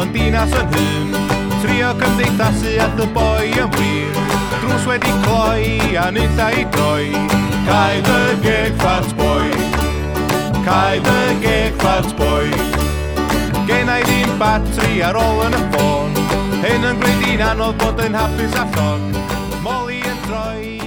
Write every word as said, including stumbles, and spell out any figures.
yn dinas yn hyn. Trio cymdeithasu at y boi yn wir. Drws wedi cloi a nilla i droi. Cau dy geg fat boi. Cau dy geg fat boi. Gennai ddim batri ar ôl yn y ffôn. Hyn yn gwneud i'n anodd bod yn hapus a llon. Moli yn troi.